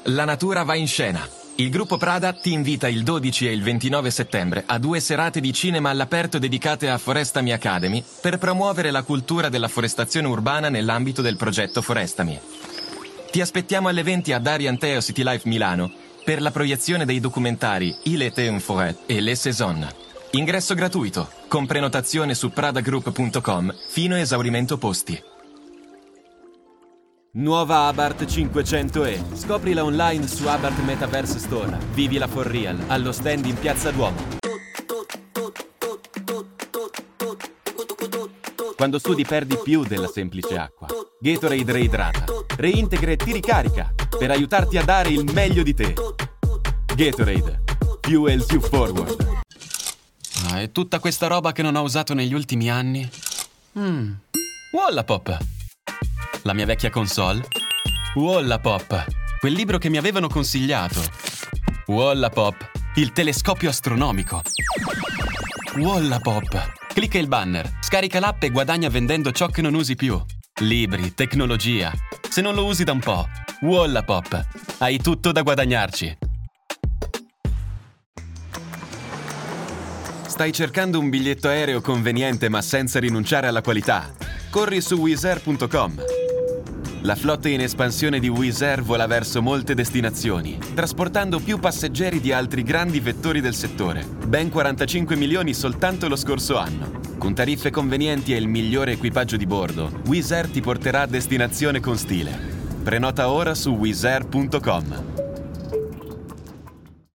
La natura va in scena. Il gruppo Prada ti invita il 12 e il 29 settembre a 2 serate di cinema all'aperto dedicate a Forestami Academy per promuovere la cultura della forestazione urbana nell'ambito del progetto Forestami. Ti aspettiamo alle 20 a Darianteo City Life Milano per la proiezione dei documentari Il été en forêt e Les Saisons. Ingresso gratuito, con prenotazione su pradagroup.com fino a esaurimento posti. Nuova Abarth 500e. Scoprila online su Abarth Metaverse Store. Vivila for real allo stand in Piazza Duomo. Quando sudi perdi più della semplice acqua. Gatorade reidrata, reintegra e ti ricarica per aiutarti a dare il meglio di te. Gatorade. Fuels you forward. E tutta questa roba che non ho usato negli ultimi anni? Wallapop! La mia vecchia console? Wallapop! Quel libro che mi avevano consigliato? Wallapop! Il telescopio astronomico! Wallapop! Clicca il banner, scarica l'app e guadagna vendendo ciò che non usi più. Libri, tecnologia. Se non lo usi da un po', Wallapop! Hai tutto da guadagnarci! Stai cercando un biglietto aereo conveniente ma senza rinunciare alla qualità? Corri su Wizz Air.com. La flotta in espansione di Wizz Air vola verso molte destinazioni, trasportando più passeggeri di altri grandi vettori del settore. Ben 45 milioni soltanto lo scorso anno. Con tariffe convenienti e il migliore equipaggio di bordo, Wizz Air ti porterà a destinazione con stile. Prenota ora su wizzair.com.